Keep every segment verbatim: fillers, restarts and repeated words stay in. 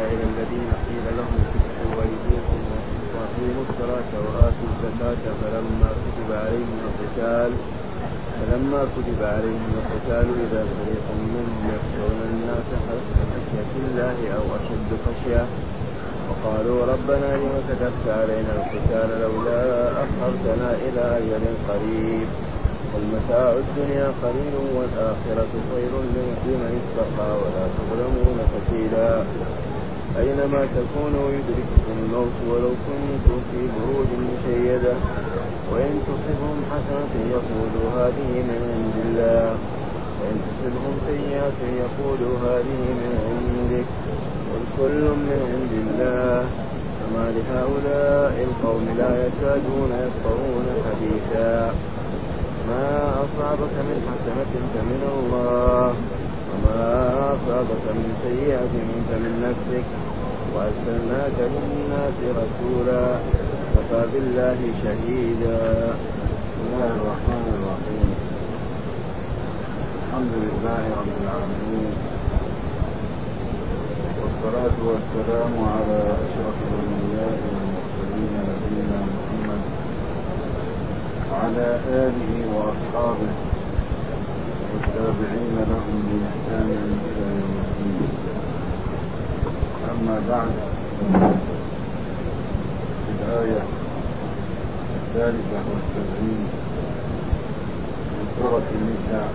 إلى الذين قيل لهم كفوا أيديكم وأقيموا الصلاة وآتوا الزكاة فلما كتب عليهم القتال فلما كتب عليهم القتال إذا فريق منهم يخشون الناس خشية الله أو أشد خشية وقالوا ربنا لم كتبت علينا القتال لولا أخرتنا إلى أجل قريب قل متاع الدنيا قليل والآخرة خير لمن اتقى ولا تظلمون فتيلا أينما تكونوا يدرككم الموت ولو كنتم في بروج مشيدة وإن تصبهم حسنة يقولوا هذه من عند الله وإن تصبهم سيئة يقولوا هذه من عندك قل كل من عند الله فما لهؤلاء القوم لا يكادون يفقهون حديثا ما أصابك من حسنة فمن الله وما أصابك من سيئة فمن نفسك وأرسلناك للناس رسولا وكفى بالله شهيدا. بسم الله الرحمن الرحيم. الحمد لله رب العالمين والصلاة والسلام على أشرف الأنبياء والمرسلين نبينا محمد وعلى آله وأصحابه والتابعين لهم بإحسان إلى يوم الدين. أما بعد، الآية الثالثة والسبعين من سورة النساء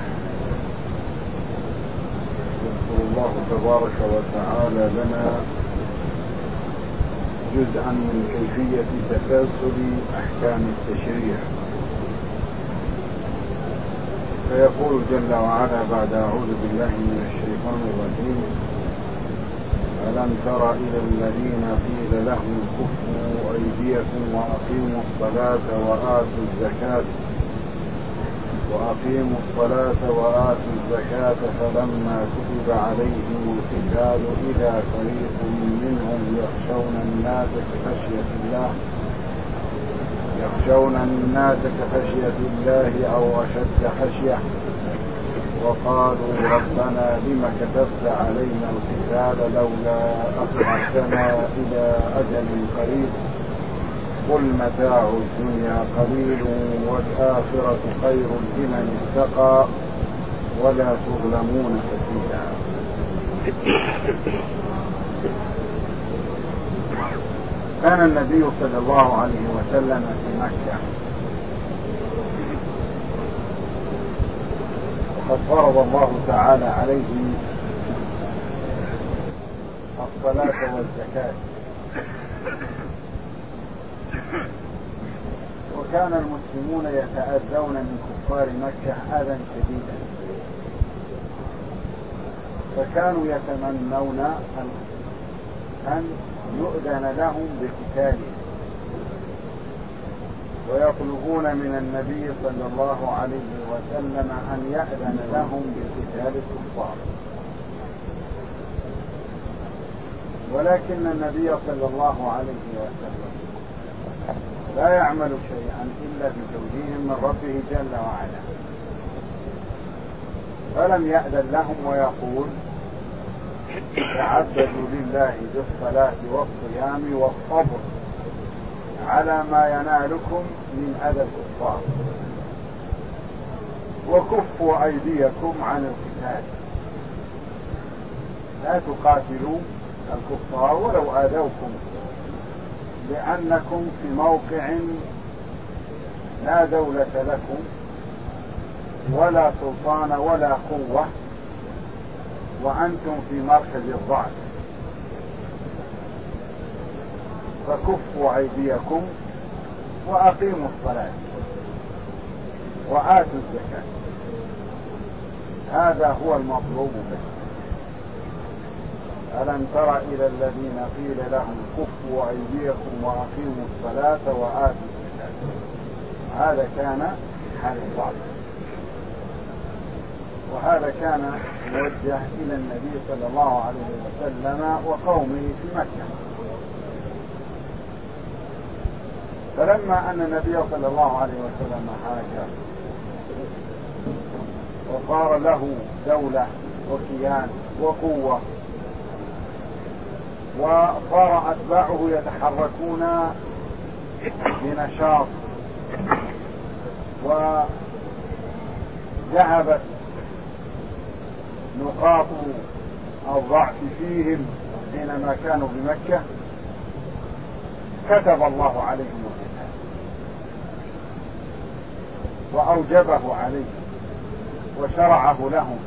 يذكر الله تبارك وتعالى لنا جزءا من كيفية تسلسل أحكام التشريع، فيقول جل وعلا بعد أعوذ بالله من الشيطان الرجيم: ألم تر إلى الذين قيل لهم كفوا أيديكم وأقيموا الصلاة وآتوا الزكاة وأقيموا الصلاة وآتوا الزكاة فلما كتب عليهم القتال إذا فريق منهم يخشون الناس كخشية الله يخشون الناس كخشية الله أو أشد خشية وقالوا ربنا لم كتبت علينا القتال لولا أخرتنا إلى أجل قريب قل متاع الدنيا قليل والآخرة خير لمن اتقى ولا تظلمون فتيلا. كان النبي صلى الله عليه وسلم في مكة وقد فرض الله تعالى عليه الصلاة والزكاة، وكان المسلمون يتأذون من كفار مكة أذى شديدا، فكانوا يتمنون أن يؤذن لهم بقتاله ويطلبون من النبي صلى الله عليه وسلم أن يأذن لهم بقتال الكفار، ولكن النبي صلى الله عليه وسلم لا يعمل شيئا إلا بتوجيه من ربه جل وعلا، فلم يأذن لهم ويقول: تعبدوا لله بالصلاة والصيام والصبر على ما ينالكم من أذى الكفار وكفوا أيديكم عن القتال، لا تقاتلوا الكفار ولو آذوكم، لأنكم في موقع لا دولة لكم ولا سلطان ولا قوة، وأنتم في مركز الضعف، فكفوا أيديكم وأقيموا الصلاة وآتوا الزكاة، هذا هو المطلوب به. ألم تر إلى الذين قيل لهم كفوا أيديكم وأقيموا الصلاة وآتوا الزكاة، هذا كان حال الضعف، وهذا كان موجه إلى النبي صلى الله عليه وسلم وقومه في مكة. فلما أن النبي صلى الله عليه وسلم هاجر وصار له دولة وكيان وقوة وصار أتباعه يتحركون بنشاط، وذهبت نقاط الضعف فيهم حينما كانوا بمكة. كتب الله عليهم القتال وأوجبه عليهم وشرعه لهم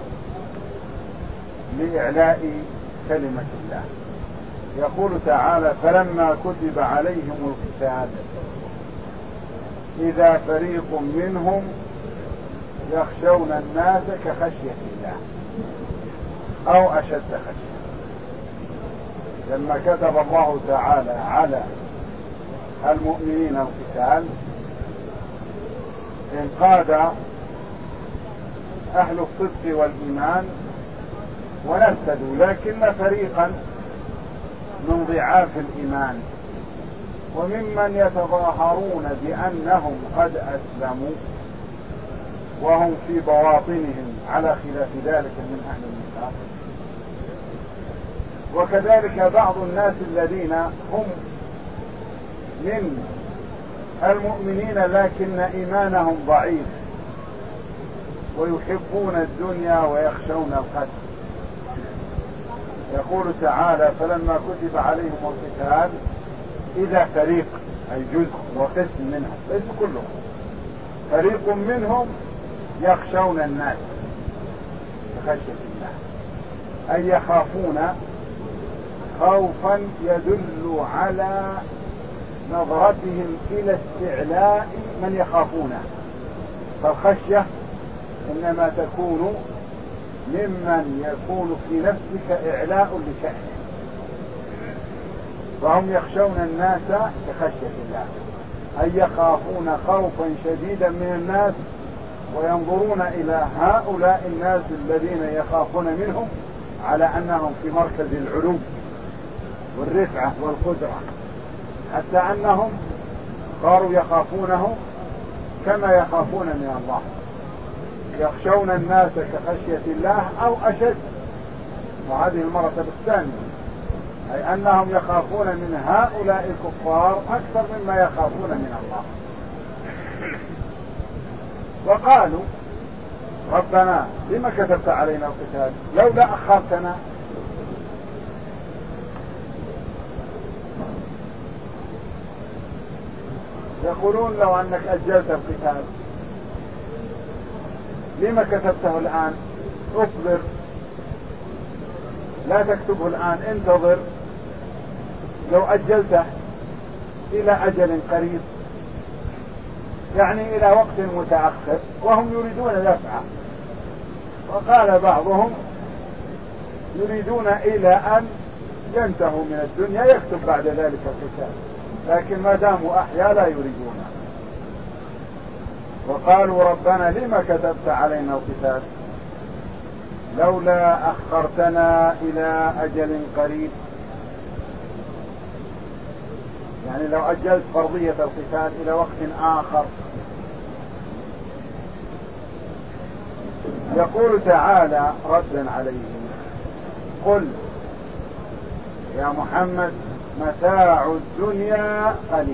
لإعلاء كلمة الله. يقول تعالى: فلما كتب عليهم القتال إذا فريق منهم يخشون الناس كخشية الله أو أشد خشية. لما كتب الله تعالى على المؤمنين القتال انقاد أهل الصدق والإيمان ونفسدوا، لكن فريقا من ضعاف الإيمان وممن يتظاهرون بأنهم قد أسلموا وهم في بواطنهم على خلاف ذلك من أهل النفاق، وكذلك بعض الناس الذين هم من المؤمنين لكن إيمانهم ضعيف ويحبون الدنيا ويخشون القتل. يقول تعالى: فلما كتب عليهم القتال إذا فريق، أي جزء وقسم منهم، ليس كلهم، فريق منهم يخشون الناس كخشية الله، أي يخافون خوفا يدل على نظرتهم إلى استعلاء من يخافونه. فالخشية إنما تكون ممن يكون في نفسك إعلاء لشأنه، فهم يخشون الناس كخشية الله، أي يخافون خوفا شديدا من الناس وينظرون إلى هؤلاء الناس الذين يخافون منهم على أنهم في مركز العلو والرفعة والقدرة، حتى أنهم صاروا يخافونه كما يخافون من الله. يخشون الناس كخشية الله أو أشد، وهذه المرتبة الثانية، أي أنهم يخافون من هؤلاء الكفار أكثر مما يخافون من الله. وقالوا: ربنا لما كتبت علينا القتال لولا أخرتنا. يقولون: لو أنك أجلت القتال لما كتبته الآن؟ اصبر، لا تكتبه الآن، انتظر، لو أجلته إلى أجل قريب، يعني إلى وقت متأخر، وهم يريدون دفعه. وقال بعضهم: يريدون إلى أن ينتهوا من الدنيا يكتب بعد ذلك القتال، لكن ما داموا أحياء لا يريدون. وقالوا: ربنا لما كتبت علينا القتال لولا أخرتنا إلى أجل قريب، يعني لو أجلت فرضية القتال إلى وقت آخر. يقول تعالى ردا عليهم: قل يا محمد متاع الدنيا قليل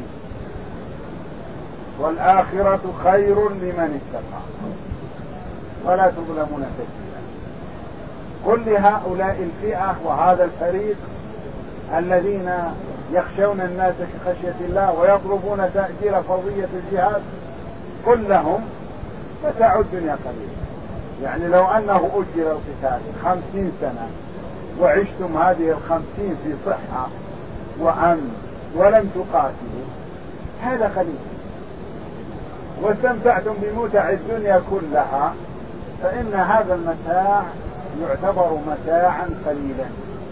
والآخرة خير لمن اتقى ولا تظلمون فتيلا. قل لهؤلاء الفئة وهذا الفريق الذين يخشون الناس كخشية الله ويطلبون تأجيل فرضية الجهاد، قل لهم متاع الدنيا قليل، يعني لو أنه أجل القتال خمسين سنة وعشتم هذه الخمسين في صحة وأمن ولم تقاتلوا هذا قليل، واستمتعتم بمتع الدنيا كلها، فإن هذا المتاع يعتبر متاعا قليلا.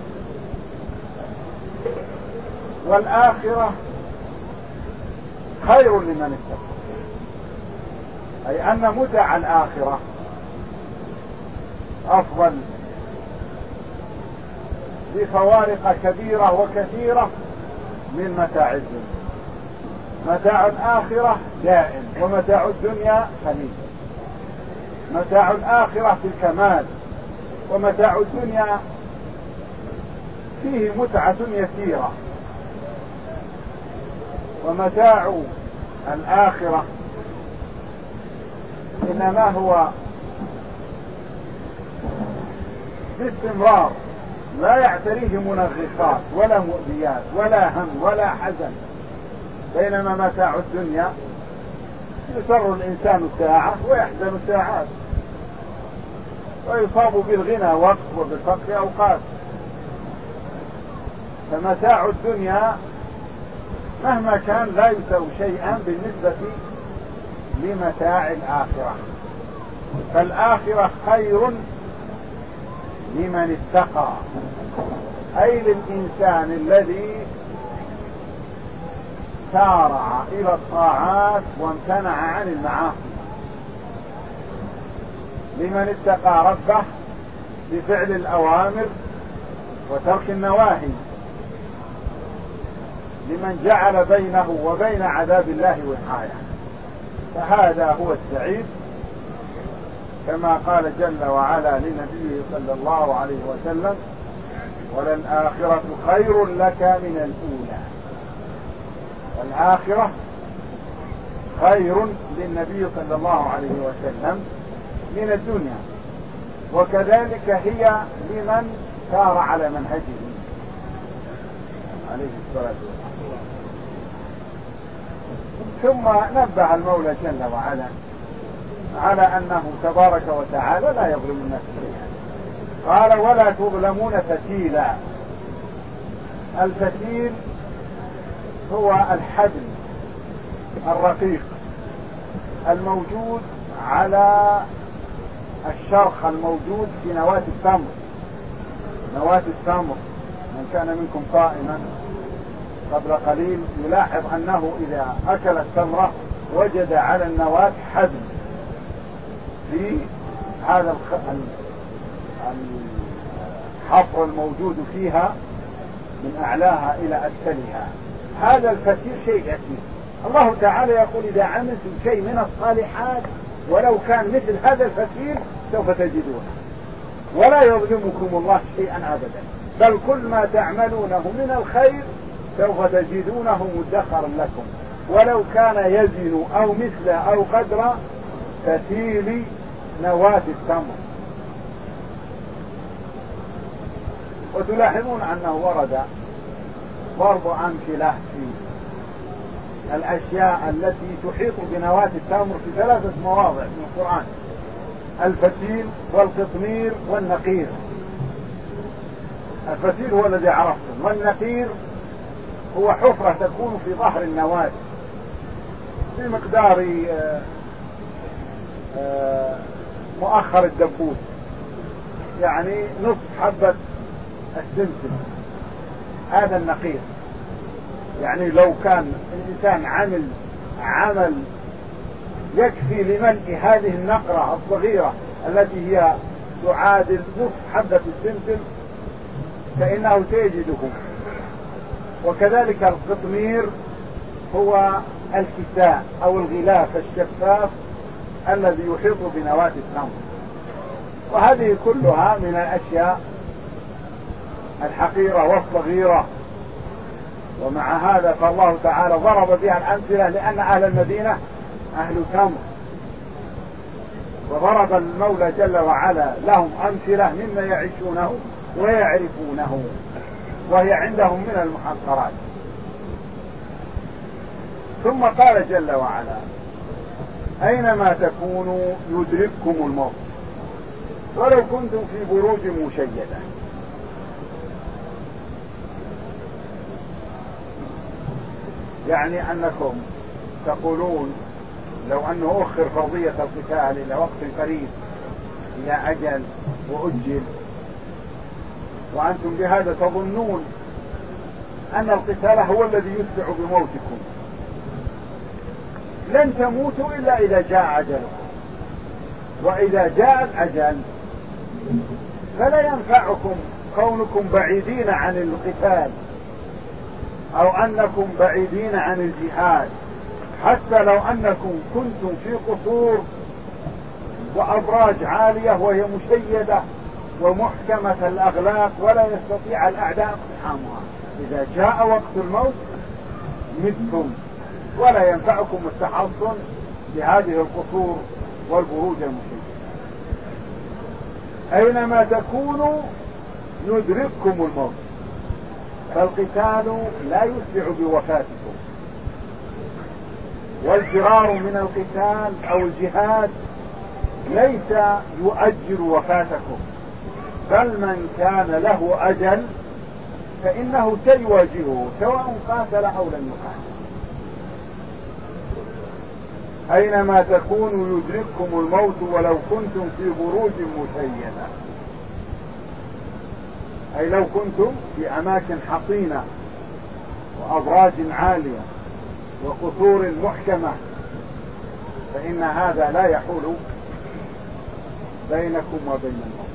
والآخرة خير لمن اتقى، أي أن متع الآخرة أفضل بفوارق كبيرة وكثيرة من متاع الدنيا. متاع الآخرة دائم ومتاع الدنيا قليل. متاع الآخرة في الكمال ومتاع الدنيا فيه متعة يسيرة، ومتاع الآخرة إنما هو باستمرار، لا يعتريه منغصات ولا مؤذيات ولا هم ولا حزن، بينما متاع الدنيا يسر الإنسان ساعة ويحزن ساعات، ويصاب بالغنى وقت وبالفقر أوقات. فمتاع الدنيا مهما كان لا يساوي شيئا بالنسبة لمتاع الآخرة. فالآخرة خير لمن اتقى، أي للإنسان الذي سارع إلى الطاعات وامتنع عن المعاصي، لمن اتقى ربه بفعل الأوامر وترك النواهي، لمن جعل بينه وبين عذاب الله وقاية، فهذا هو السعيد، كما قال جل وعلا لنبيه صلى الله عليه وسلم: وللآخرة خير لك من الأولى. الآخرة خير للنبي صلى الله عليه وسلم من الدنيا، وكذلك هي لمن سار على منهجه عليه الصلاة والسلام. ثم نبه المولى جل وعلا على أنه تبارك وتعالى لا يظلم الناس شيئا، قال: ولا تظلمون فتيلا. الفتيل هو الحبل الرقيق الموجود على الشرخ الموجود في نواة التمر. نواة التمر، من كان منكم صائما قبل قليل يلاحظ أنه إذا أكل التمرة وجد على النواة حبل في هذا الحفر الموجود فيها من أعلاها إلى أسفلها. هذا الفتيل شيء يسير. الله تعالى يقول: إذا عملتم شيء من الصالحات ولو كان مثل هذا الفتيل سوف تجدونه، ولا يظلمكم الله شيئا أبدا، بل كل ما تعملونه من الخير سوف تجدونه مدخرا لكم، ولو كان يزن أو مثل أو قدر فتيل نواة التمر. وتلاحظون أنه ورد ضرب أمثلة في الأشياء التي تحيط بنواة التمر في ثلاثة مواضع من القرآن: الفتيل والقطمير والنقير. الفتيل هو الذي عرفتم، والنقير هو حفرة تكون في ظهر النواة بمقدار مؤخر الدبوس، يعني نصف حبة السمسم. هذا النقير، يعني لو كان الإنسان عمل عمل يكفي لملء هذه النقرة الصغيرة التي هي تعادل نصف حبة السمسم فإنه سيجده. وكذلك القطمير هو الكساء أو الغلاف الشفاف الذي يحيط بنواة التمر. وهذه كلها من الأشياء الحقيرة والصغيرة، ومع هذا فالله تعالى ضرب بها الأمثلة لأن أهل المدينة أهل تمر، وضرب المولى جل وعلا لهم أمثلة مما يعيشونه ويعرفونه، وهي عندهم من المحقرات. ثم قال جل وعلا: أينما تكونوا يدرككم الموت ولو كنتم في بروج مشيدة. يعني أنكم تقولون لو أنه أخر فرضية القتال إلى وقت قريب، إلى أجل وأجل، وأنتم بهذا تظنون أن القتال هو الذي يسرع بموتكم، لن تموتوا إلا إذا جاء أجلكم، وإذا جاء الأجل فلا ينفعكم كونكم بعيدين عن القتال أو أنكم بعيدين عن الجهاد، حتى لو أنكم كنتم في قصور وأبراج عالية وهي مشيدة ومحكمة الأغلاق ولا يستطيع الأعداء اقتحامها. إذا جاء وقت الموت متم ولا ينفعكم التحصن بهذه القصور والبروج المشيدة. أينما تكونوا يدرككم الموت، فالقتال لا يسرع بوفاتكم، والفرار من القتال أو الجهاد ليس يؤجل وفاتكم، بل من كان له أجل فإنه سيواجهه سواء قاتل أو لم يقاتل. أينما تكونوا يدرككم الموت ولو كنتم في بروج مشيدة، أي لو كنتم في أماكن حصينة وأبراج عالية وقصور محكمة فإن هذا لا يحول بينكم وبين الموت.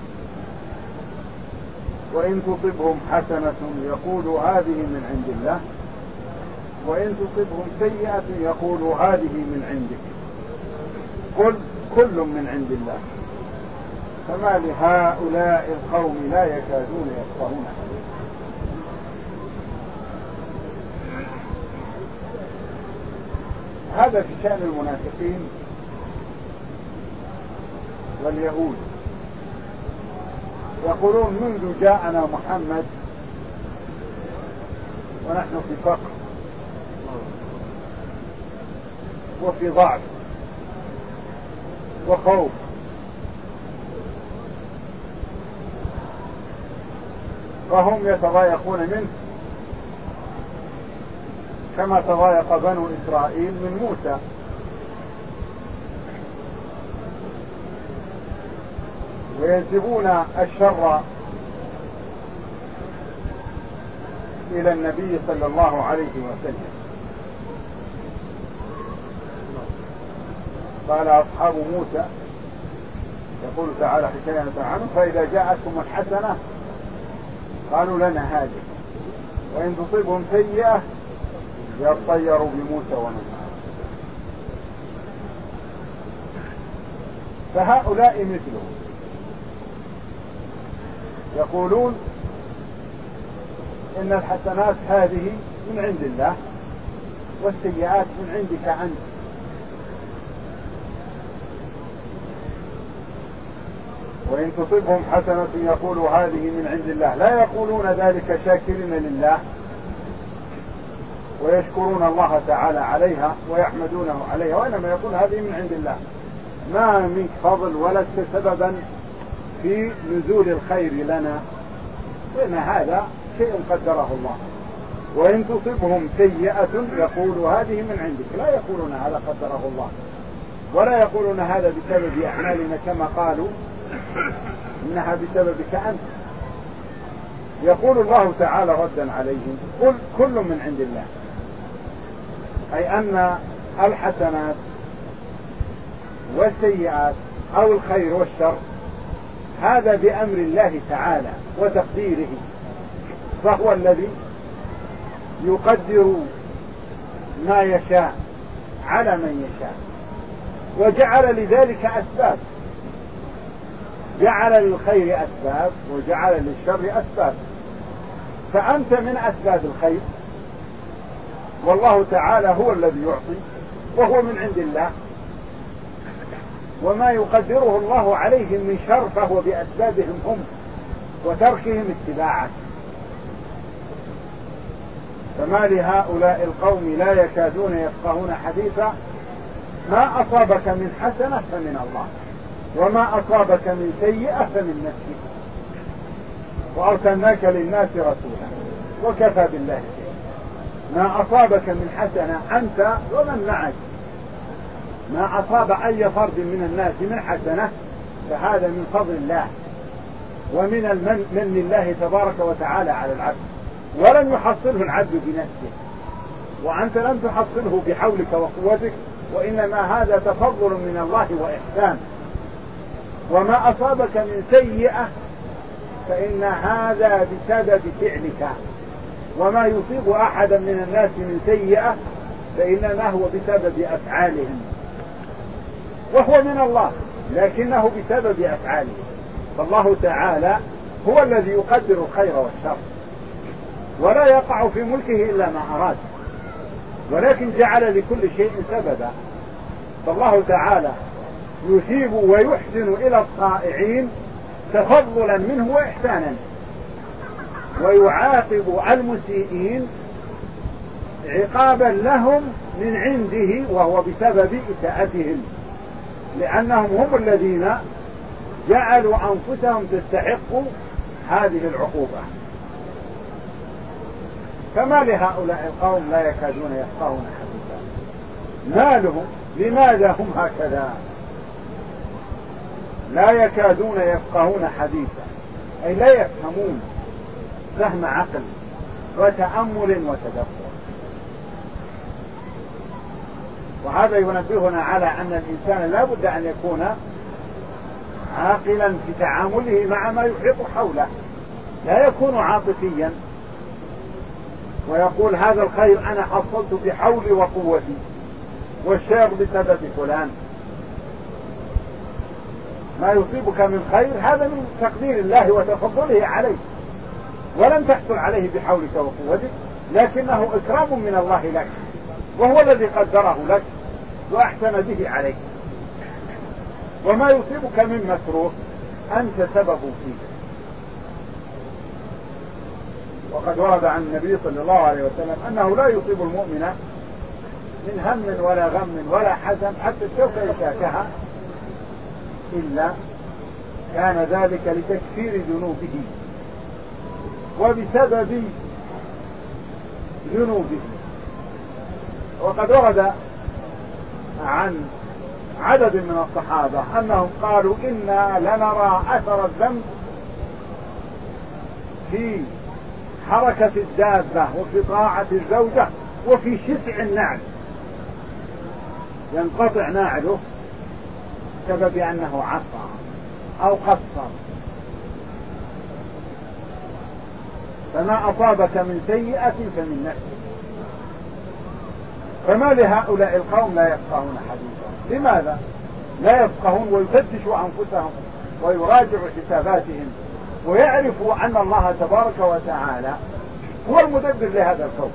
وإن تصبهم حسنة يقولوا هذه من عند الله، وإن تصبهم سيئة يقولوا هذه من عندك، قل كل من عند الله. فما لهؤلاء القوم لا يكادون يفقهون حديثا. هذا في شأن المنافقين واليهود. يقولون منذ جاءنا محمد ونحن في فقر وفي ضعف وخوف، فهم يتضايقون منه كما تضايق بنو إسرائيل من موسى. وينسبون الشر إلى النبي صلى الله عليه وسلم. قال أصحاب موسى، يقول تعالى حكاية عنه، فإذا جاءتهم الحسنة قالوا لنا هذه، وإن تصيبهم سيئة يطيروا بموسى ومن معه. فهؤلاء مثلهم يقولون إن الحسنات هذه من عند الله والسيئات من عندك أنت. وإن تصبهم حسنة يقولوا هذه من عند الله، لا يقولون ذلك شاكرين لله ويشكرون الله تعالى عليها ويحمدونه عليها، وإنما يقول هذه من عند الله، ما منك فضل ولست سببا في نزول الخير لنا، وإن هذا شيء قدره الله. وإن تصبهم سيئة يقولوا هذه من عندك، لا يقولون هذا قدره الله، ولا يقولون هذا بسبب أعمالنا كما قالوا إنها بسببك أنت. يقول الله تعالى ردا عليهم قل كل من عند الله، أي أن الحسنات والسيئات أو الخير والشر هذا بأمر الله تعالى وتقديره، فهو الذي يقدر ما يشاء على من يشاء، وجعل لذلك أسباب، جعل للخير أسباب وجعل للشر أسباب. فأنت من أسباب الخير، والله تعالى هو الذي يعطي وهو من عند الله، وما يقدره الله عليهم من شر فهو بأسبابهم هم وتركهم اتباعه. فما لهؤلاء القوم لا يكادون يفقهون حديثا، ما أصابك من حسنة فمن الله، وما أصابك من سيئة فمن نفسك، وأرسلناك للناس رسولا وكفى بالله شيئا. ما أصابك من حسنة أنت ومن معك، ما أصاب أي فرد من الناس من حسنة فهذا من فضل الله ومن المن من الله تبارك وتعالى على العبد، ولن يحصله العبد بنفسه، وأنت لم تحصله بحولك وقوتك، وإنما هذا تفضل من الله وإحسان. وما أصابك من سيئة فإن هذا بسبب فعلك، وما يصيب أحدا من الناس من سيئة فإنما هو بسبب أفعالهم، وهو من الله لكنه بسبب أفعاله. فالله تعالى هو الذي يقدر الخير والشر، ولا يقع في ملكه إلا ما أراد، ولكن جعل لكل شيء سببا. فالله تعالى يثيب ويحسن إلى الطائعين تفضلا منه وإحسانا، ويعاقب المسيئين عقابا لهم من عنده، وهو بسبب إساءتهم، لأنهم هم الذين جعلوا أنفسهم تستحق هذه العقوبة. فما لهؤلاء القوم لا يكادون يفقهون حديثا؟ ما لهم؟ لماذا هم هكذا؟ لا يكادون يفقهون حديثا، أي لا يفهمون فهم عقل وتأمل وتدبر. وهذا ينبهنا على أن الإنسان لا بد أن يكون عاقلا في تعامله مع ما يحيط حوله، لا يكون عاطفيا ويقول هذا الخير أنا حصلت بحولي وقوتي والشر بسبب فلان. ما يصيبك من خير هذا من تقدير الله وتفضله عليك، ولم تحصل عليه بحولك وقوتك، لكنه إكرام من الله لك، وهو الذي قدره لك وأحسن به عليك. وما يصيبك من مكروه أنت سبب فيه. وقد ورد عن النبي صلى الله عليه وسلم أنه لا يصيب المؤمن من هم ولا غم ولا حزن حتى الشوكة يشاكها إلا كان ذلك لتكفير ذنوبه وبسبب ذنوبه. وقد ورد عن عدد من الصحابة أنهم قالوا إنا لنرى أثر الذنب في حركة الدابة وفي طاعة الزوجة وفي شسع النعل، ينقطع نعله بسبب أنه عصى أو قصر. فما أصابك من سيئة فمن نفسك. فما لهؤلاء القوم لا يفقهون حديثا؟ لماذا لا يفقهون ويفتشوا أنفسهم ويراجعوا حساباتهم ويعرفوا أن الله تبارك وتعالى هو المدبر لهذا الكون،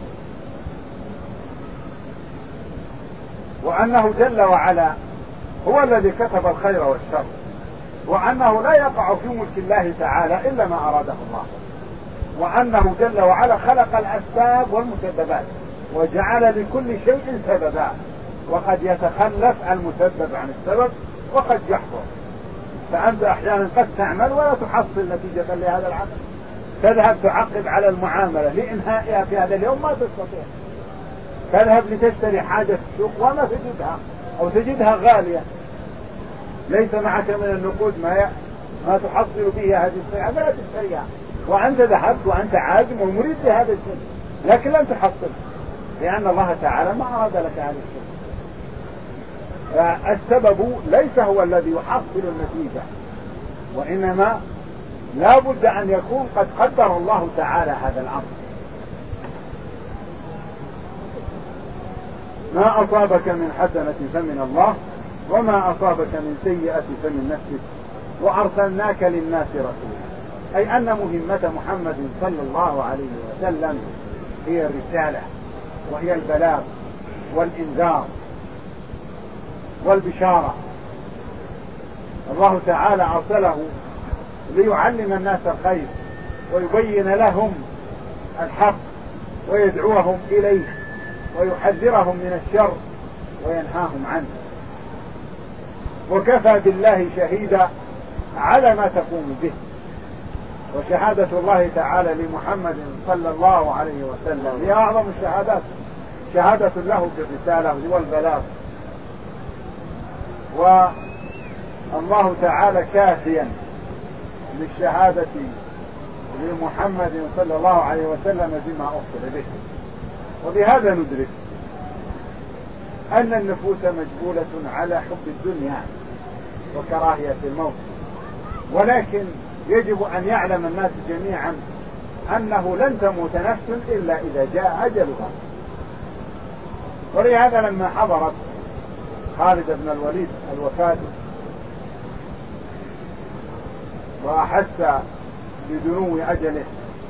وأنه جل وعلا هو الذي كتب الخير والشر، وأنه لا يقع في ملك الله تعالى إلا ما أراده الله، وأنه جل وعلا خلق الأسباب والمسببات وجعل لكل شيء سببا، وقد يتخلف المسبب عن السبب وقد يحضر. فأنت أحيانا قد تعمل ولا تحصل نتيجة لهذا العمل، تذهب تعقب على المعاملة لإنهائها في هذا اليوم ما تستطيع، تذهب لتشتري حاجة في السوق وما تجدها أو تجدها غالية، ليس معك من النقود ما ي... ما تحصل به هذه السلعة لا تشتريها، وأنت ذهبت وأنت عازم ومريد لهذا الشيء لكن لم تحصل، لأن الله تعالى ما أراد لك هذا الشيء. فالسبب ليس هو الذي يحصل النتيجة، وإنما لا بد أن يكون قد قدر الله تعالى هذا الأمر. ما أصابك من حسنة فمن الله وما أصابك من سيئة فمن نفسك وأرسلناك للناس رسولا، أي أن مهمة محمد صلى الله عليه وسلم هي الرسالة وهي البلاغ والإنذار والبشارة. الله تعالى أرسله ليعلم الناس الخير ويبين لهم الحق ويدعوهم إليه ويحذرهم من الشر وينهاهم عنه. وكفى بالله شهيدا على ما تقوم به. وشهادة الله تعالى لمحمد صلى الله عليه وسلم هي أعظم الشهادات، شهادة له بالرسالة والبلاغ. والله تعالى كافيا للشهادة لمحمد صلى الله عليه وسلم بما أرسل به. وبهذا ندرك أن النفوس مجبولة على حب الدنيا وكراهية الموت، ولكن يجب أن يعلم الناس جميعا أنه لن تموت نفس إلا إذا جاء أجلها. ولهذا لما حضرت خالد بن الوليد الوفاة وأحس بدنو أجله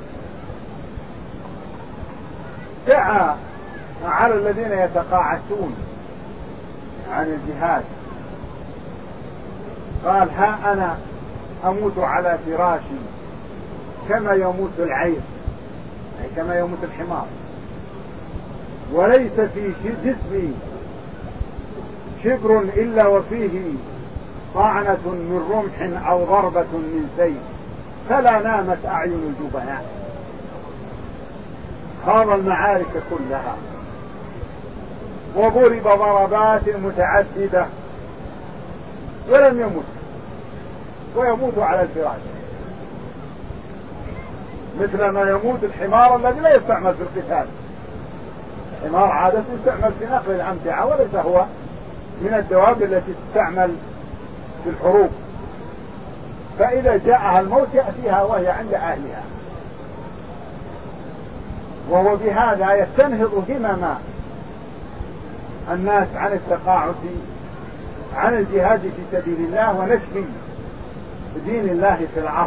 دعا على الذين يتقاعسون عن الجهاد، قال: ها أنا أموت على فراشي كما يموت العير، أي كما يموت الحمار، وليس في جسمي شبر إلا وفيه طعنة من رمح أو ضربة من سيف، فلا نامت أعين الجبناء. خاض المعارك كلها وضرب ضربات متعددة ولم يمت، ويموت على الفراش مثل ما يموت الحمار الذي لا يستعمل في القتال. الحمار عادة يستعمل في نقل الأمتعة، وليس هو من الدواب التي تستعمل في الحروب، فإذا جاءها الموت يأتيها وهي عند أهلها. وهو بهذا يستنهض همم الناس عن التقاعس عن الجهاد في سبيل الله ونشر دين الله في الأرض،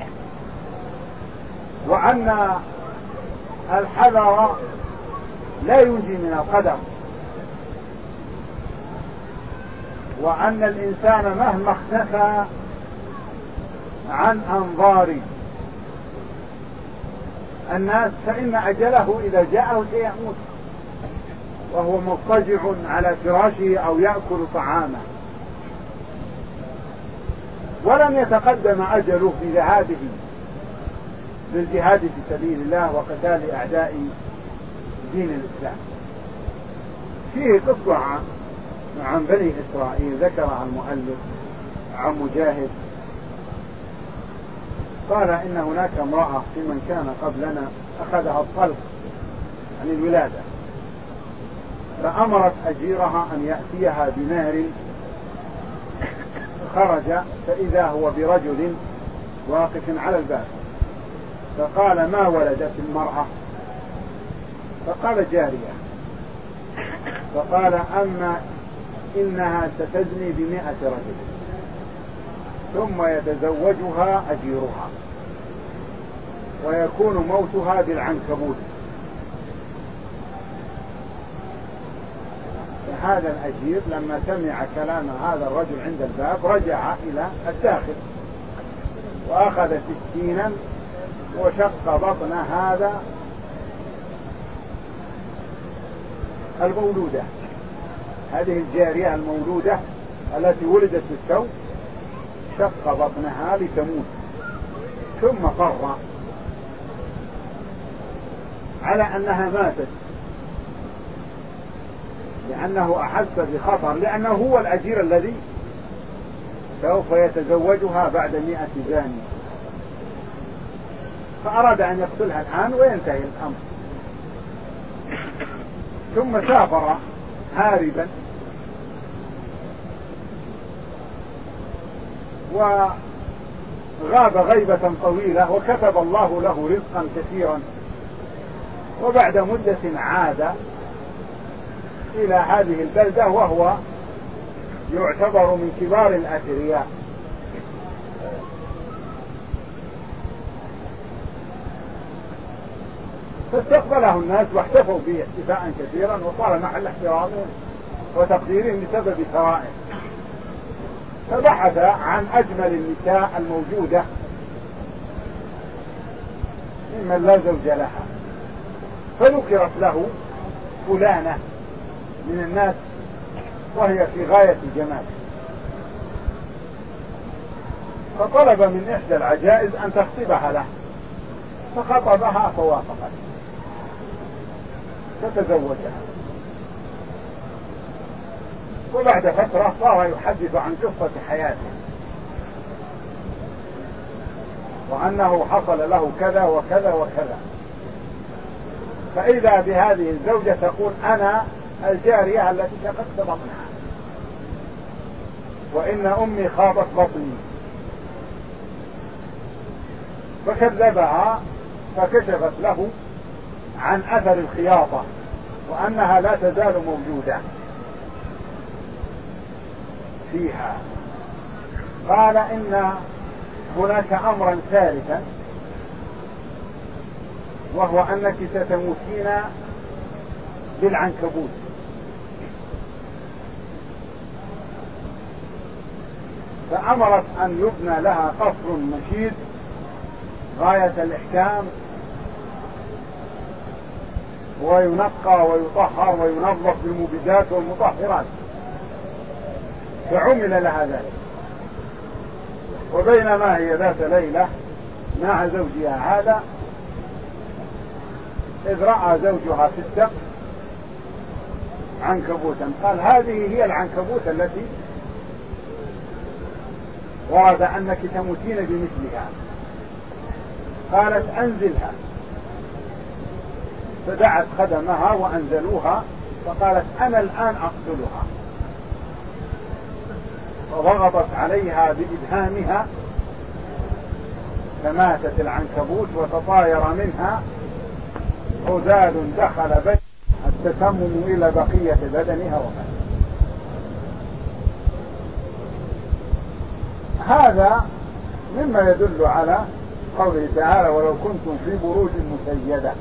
وأن الحذر لا ينجي من القدر، وأن الإنسان مهما اختفى عن أنظار الناس فإن أجله إذا جاءه سيموت وهو مضطجع على فراشه أو يأكل طعامه، ولم يتقدم أجله في ذهابه للجهاد في سبيل الله وقتال أعداء دين الإسلام. فيه قصة عن بني إسرائيل ذكرها المؤلف عن مجاهد، قال إن هناك امرأة في من كان قبلنا أخذها الطلق عن الولادة، فأمرت أجيرها أن يأتيها بنار، خرج فإذا هو برجل واقف على الباب، فقال: ما ولدت المرأة؟ فقال: جارية. فقال: أما إنها ستزني بمئة رجل ثم يتزوجها أجيرها ويكون موتها بالعنكبوت. فهذا الأجير لما سمع كلام هذا الرجل عند الباب رجع إلى الداخل وأخذ سكينا وشق بطن هذا المولودة، هذه الجارية المولودة التي ولدت بالتو، شق بطنها لتموت، ثم قر على أنها ماتت لأنه أحس بخطر، لأنه هو الأجير الذي سوف يتزوجها بعد مئة زاني، فأراد أن يقتلها الآن وينتهي الأمر. ثم سافر هاربا وغاب غيبة طويلة، وكتب الله له رزقا كثيرا، وبعد مدة عاد إلى هذه البلدة وهو يعتبر من كبار الأثرياء. فاستقبله الناس واحتفوا به احتفاء كثيرا، وصار محل احترامهم وتقديرهم بسبب ثرائه. فبحث عن أجمل النساء الموجودة ممن لا زوج لها، فذكرت له فلانة من الناس وهي في غاية الجمال، فطلب من إحدى العجائز أن تخطبها له، فخطبها فوافقت فتزوجها. وبعد فترة صار يحدث عن قصة حياته وأنه حصل له كذا وكذا وكذا، فإذا بهذه الزوجة تقول: أنا الجارية التي شققت بطنها، وإن أمي خاضت بطني. فكذبها فكشفت له عن أثر الخياطة وأنها لا تزال موجودة فيها. قال: إن هناك أمرا ثالثا، وهو أنك ستموتين بالعنكبوت. فأمرت أن يبنى لها قصر مشيد غاية الإحكام، وينقى ويطهر وينظف بالمبيدات والمطهرات، فعمل لها ذلك. وبينما هي ذات ليلة مع زوجها هذا، إذ رأى زوجها في السقف عنكبوتا، قال هذه هي العنكبوت التي ورد أنك تموتين بمثلها. قالت أنزلها، فدعت خدمها وأنزلوها، فقالت أنا الآن أقتلها، فضغطت عليها بإبهامها فماتت العنكبوت، وتطاير منها عذاب دخل بين التسمم إلى بقية بدنها ومات. هذا مما يدل على قوله تعالى ولو كنتم في بروج مشيدة،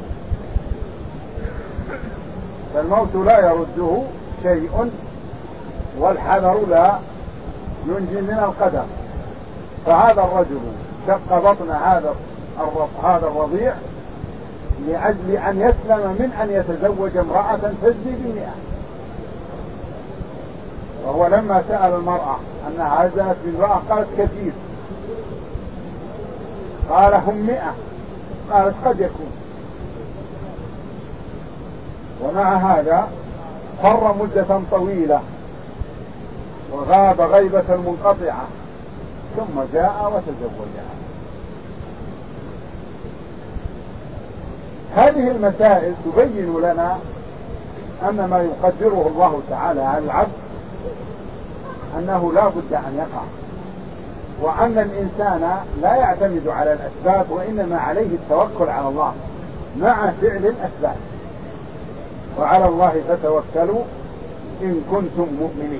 فالموت لا يرده شيء، والحذر لا ينجي من القدر. فهذا الرجل شق بطن هذا هذا الرضيع لأجل أن يسلم من أن يتزوج امرأة تزني بمئة. وهو لما سأل المرأة أنها زنت بامرأة قالت كثير، قال هم مئة، قالت قد يكون. ومع هذا فر مدة طويلة وغاب غيبة منقطعة، ثم جاء وتزوجها. هذه المسائل تبين لنا أن ما يقدره الله تعالى على العبد أنه لا بد أن يقع، وأن الإنسان لا يعتمد على الأسباب، وإنما عليه التوكل على الله مع فعل الأسباب. وعلى الله فتوكلوا إن كنتم مؤمنين.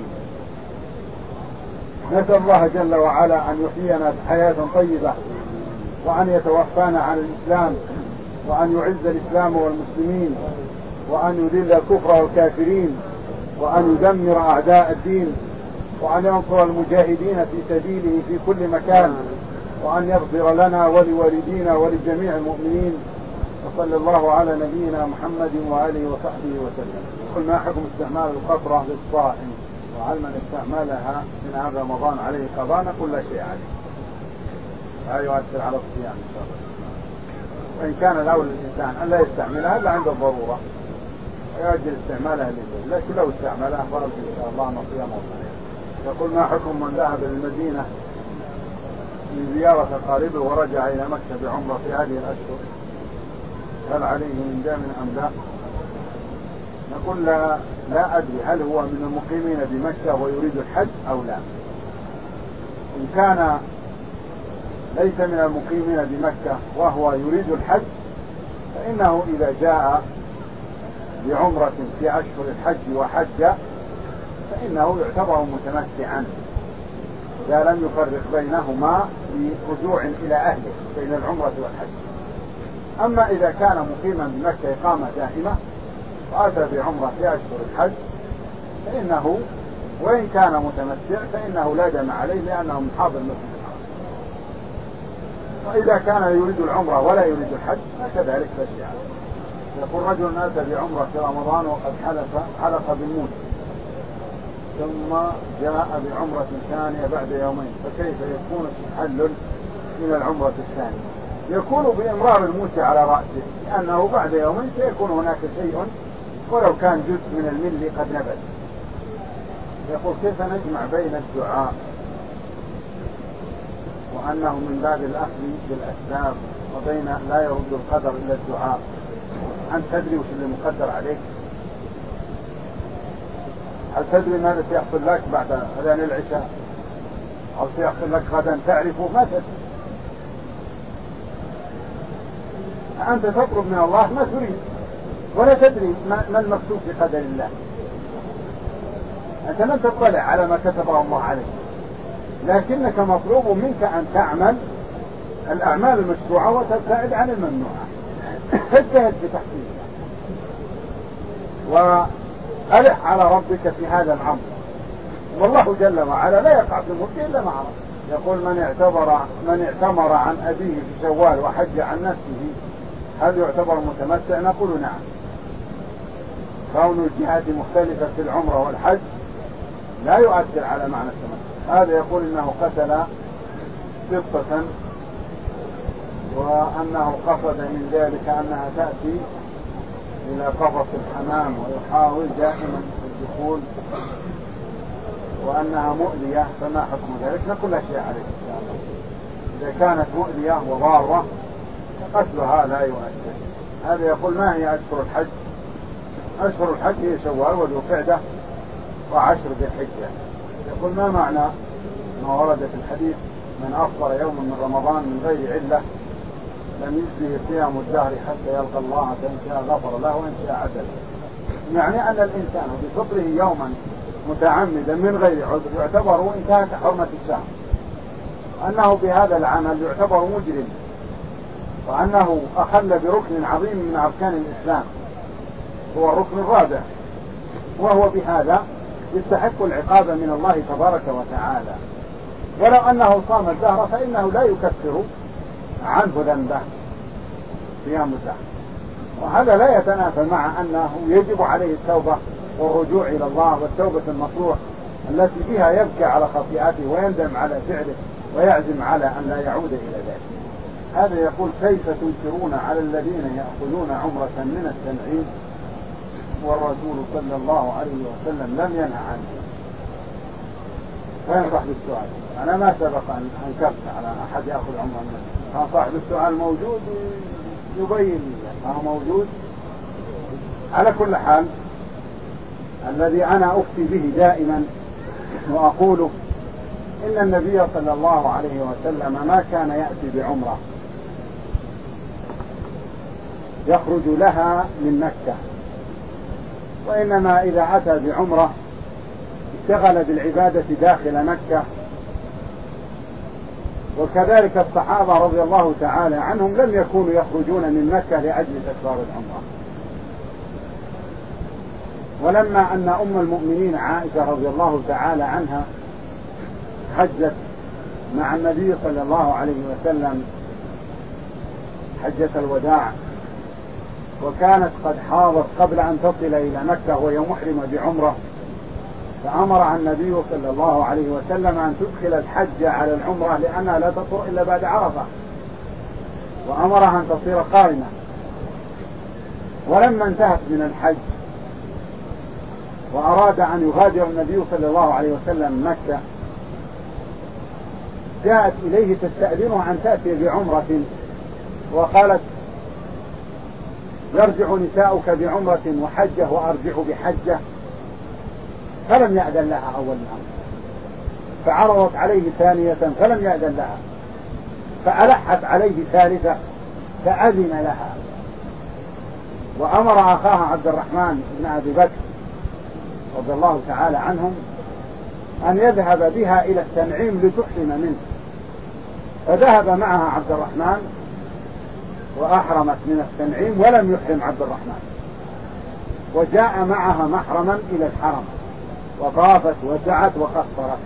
نسأل الله جل وعلا أن يحيينا بحياة طيبة، وأن يتوفانا عن الإسلام، وأن يعز الإسلام والمسلمين، وأن يذل الكفر والكافرين، وأن يدمر أعداء الدين، وأن ينصر المجاهدين في سبيله في كل مكان، وأن يغفر لنا ولوالدينا ولجميع المؤمنين. وصلى الله على نبينا محمد وآله وصحبه وسلم. قل ما حكم استعمال القطرة للصائم، وهل من استعملها من عام رمضان عليه قضاء؟ نقول لا شيء عليه، لا يؤثر على الصيام إن شاء الله. وإن كان الأول الإنسان أن لا يستعملها إلا عند الضرورة ويؤجل استعمالها لله، لكن لو استعملها فرض إن شاء الله نصيام وصيام. يقول ما حكم من ذهب للمدينة من زيارة قاربه ورجع إلى مكة بعمرة في هذه الأشهر، هل عليه من دام أم لا؟ نقول لا, لا أدري هل هو من المقيمين بمكة ويريد الحج أو لا. إن كان ليس من المقيمين بمكة وهو يريد الحج، فإنه إذا جاء بعمرة في أشهر الحج وحج فإنه يعتبر متمتعا إذا لم يفرق بينهما برجوع إلى أهله بين العمرة والحج. أما إذا كان مقيما بمكة إقامة دائمة وأتى بعمرة في أشهر الحج، فإنه وإن كان متمتع فإنه لا دم عليه لأنه من حاضر المسجد الحرام. وإذا كان يريد العمرة ولا يريد الحج فكذلك لا شيء عليه. يقول رجل أتى بعمرة في رمضان وقد حلف حلف بالموت، ثم جاء بعمرة ثانية بعد يومين، فكيف يكون التحلل من العمرة الثانية؟ يكون بإمرار الموت على رأسه، لأنه بعد يومين سيكون هناك شيء ولو كان جزء من المل قد نبت. يقول كيف نجمع بين الدعاء وأنه من باب الأخذ بالأسباب وبين لا يرد القدر إلا الدعاء؟ أنت تدري وش اللي مقدر عليك؟ هل تدري ماذا سيحصل لك بعد أذان العشاء أو سيحصل لك غدا؟ تعرفه؟ ما تدري. أنت تطلب من الله ما تريد ولا تدري ما المكتوب في قدر الله. أنت لم تطلع على ما كتبه الله عليك، لكنك مطلوب منك أن تعمل الأعمال المشروعة وتبتعد عن الممنوعة. اجتهد في تحصيلها وألح على ربك في هذا الأمر، والله جل وعلا لا يقع في الملك إلا مع ربه. يقول من اعتبر من اعتمر عن أبيه في شوال وحج عن نفسه هل يعتبر متمتع؟ نقول نعم. كون الجهات مختلفة في العمرة والحج لا يؤثر على معنى التمتع. هذا يقول إنه قتل قطة وأنه قصد من ذلك أنها تأتي إلى قفص الحمام ويحاول دائما الدخول وأنها مؤذية، فما حكم ذلك؟ نقول لا شيء عليه إن شاء الله. إذا كانت مؤذية وضارة قتلها لا يؤثر. هذا يقول ما هي أشهر الحج؟ أشهر الحج هي شوال وذو قعدة وعشر ذي الحجة. يقول ما معنى ما ورد في الحديث من أفطر يوما من رمضان من غير علة لم يجزه صيام الدهر حتى يلقى الله، فإن شاء غفر له وإن شاء عدل. يعني أن الإنسان بفطره يوما متعمدا من غير عذر يعتبر انتهت حرمة الشهر، أنه بهذا العمل يعتبر مجرم، وأنه أخل بركن عظيم من أركان الإسلام هو الركن الرابع، وهو بهذا يستحق العقاب من الله تبارك وتعالى. ولو أنه صام الدهر فإنه لا يكفر عنه ذنبه صيام الدهر، وهذا لا يتنافى مع أنه يجب عليه التوبة والرجوع إلى الله والتوبة النصوح التي بها يبكي على خطيئته ويندم على فعله ويعزم على أن لا يعود إلى ذلك. هذا يقول كيف تنكرون على الذين يأخذون عمرة من التنعيم والرسول صلى الله عليه وسلم لم ينهى عنه؟ وين صاحب السؤال؟ أنا ما سبق أن أنكرت على أحد يأخذ عمرة منه. كان صاحب السؤال موجود يبين ما هو موجود. على كل حال الذي أنا أفتي به دائما وأقوله إن النبي صلى الله عليه وسلم ما كان يأتي بعمرة يخرج لها من مكة، وإنما إذا أتى بعمرة اشتغل بالعبادة داخل مكة. وكذلك الصحابة رضي الله تعالى عنهم لم يكونوا يخرجون من مكة لأجل أسباب العمرة. ولما أن أم المؤمنين عائشة رضي الله تعالى عنها حجت مع النبي صلى الله عليه وسلم حجة الوداع، وكانت قد حاضت قبل أن تصل إلى مكة وهي محرمة بعمرة، فأمر النبي صلى الله عليه وسلم أن تدخل الحج على العمرة لأنها لا تطهر إلا بعد عرفة، وأمرها أن تصير قارنة. ولما انتهت من الحج وأراد أن يغادر النبي صلى الله عليه وسلم مكة جاءت إليه تستأذنه أن تأتي بعمرة، وقالت يرجع نساؤك بعمرة وحجة وأرجع بحجة، فلم يأذن لها أول الأمر، فعرضت عليه ثانية فلم يأذن لها، فألحت عليه ثالثة فأذن لها، وأمر أخاها عبد الرحمن بن أبي بكر رضي الله تعالى عنهم أن يذهب بها إلى التنعيم لتحرم منه، فذهب معها عبد الرحمن وأحرمت من التنعيم ولم يحرم عبد الرحمن، وجاء معها محرما إلى الحرم وطافت وسعت وقصرت.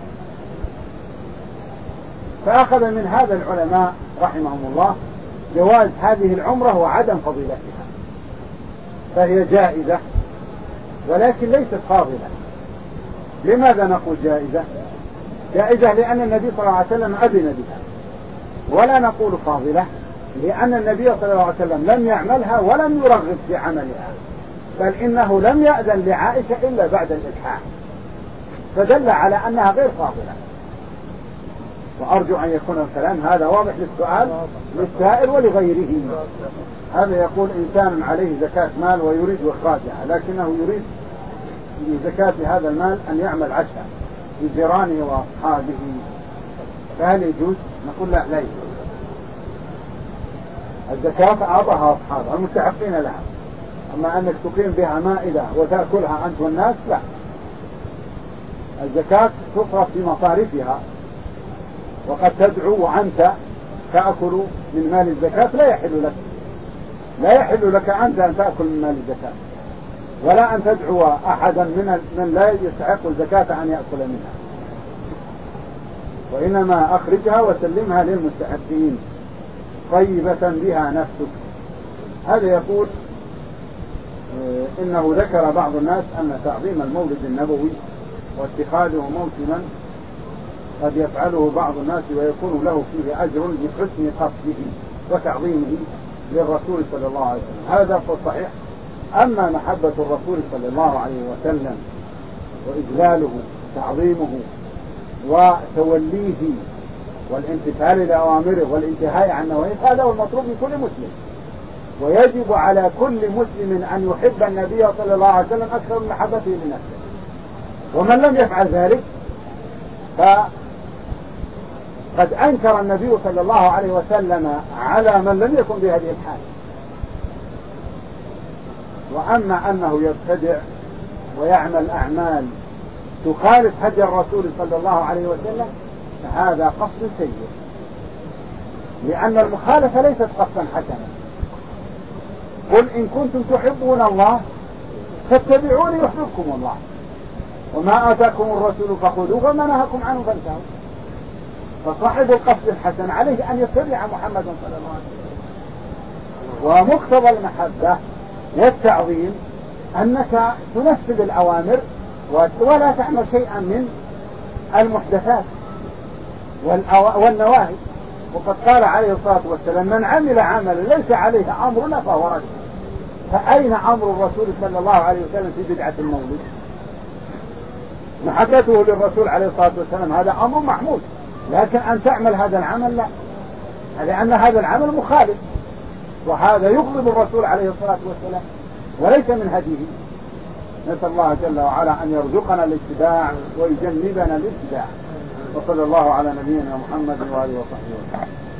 فأخذ من هذا العلماء رحمهم الله جواز هذه العمرة وعدم فضيلتها، فهي جائزة ولكن ليست فاضلة. لماذا نقول جائزة؟ جائزة لأن النبي صلى الله عليه وسلم أذن بها، ولا نقول فاضلة لأن النبي صلى الله عليه وسلم لم يعملها ولم يرغب في عملها، بل إنه لم يأذن لعائشة إلا بعد الإلحاح، فدل على أنها غير فاضلة. وأرجو أن يكون الكلام هذا واضح للسؤال للسائل ولغيره. هذا يقول إنسان عليه زكاة مال ويريد إخراجها، لكنه يريد بزكاة هذا المال أن يعمل عشاء لجيرانه وأصحابه، فهل يجوز؟ نقول لا، لا يجوز. الزكاة أعطاها أصحابها المستحقين لها، أما أنك تقيم بها مائدة وتأكلها أنت والناس لا. الزكاة تصرف في مصارفها وقد تدعو وأنت تأكل من مال الزكاة، لا يحل لك لا يحل لك أنت أن تأكل من مال الزكاة، ولا أن تدعو أحدا من من لا يستحق الزكاة أن يأكل منها، وإنما أخرجها وسلمها للمستحقين طيبة بها نفسك. هذا يقول إنه ذكر بعض الناس أن تعظيم المولد النبوي واتخاذه موسما قد يفعله بعض الناس ويكون له فيه أجر بحسن قصده وتعظيمه للرسول صلى الله عليه وسلم. هذا هو الصحيح. أما محبة الرسول صلى الله عليه وسلم وإجلاله تعظيمه وتوليه والامتثال لأوامره والانتهاء عن نواهيه، هذا هو المطلوب من كل مسلم، ويجب على كل مسلم أن يحب النبي صلى الله عليه وسلم أكثر من محبته لنفسه. ومن لم يفعل ذلك فقد أنكر النبي صلى الله عليه وسلم على من لم يكن بهذه الحال. وأما أنه يبتدع ويعمل أعمال تخالف هدي الرسول صلى الله عليه وسلم فهذا قصد سيء، لأن المخالفة ليست قصدا حسنا. قل إن كنتم تحبون الله فاتبعوني يحببكم الله، وما آتاكم الرسول فخذوه وما نهاكم عنه فانتهوا. فصاحب القصد الحسن عليه أن يتبع محمد صلى الله عليه وسلم. ومقتضى المحبة والتعظيم أنك تنفذ الأوامر ولا تعمل شيئا من المحدثات والنواهي. وقد قال عليه الصلاة والسلام من عمل عملا ليس عليه أمرنا فهو رد. فأين أمر الرسول صلى الله عليه وسلم في بدعة المولد؟ محبته للرسول عليه الصلاة والسلام هذا أمر محمود، لكن أن تعمل هذا العمل لا، لأن هذا العمل مخالف، وهذا يغضب الرسول عليه الصلاة والسلام وليس من هديه. نسأل الله جل وعلا أن يرزقنا الاتباع ويجنبنا الابتداع. وصلى الله على نبينا محمد وآله وصحبه وسلم.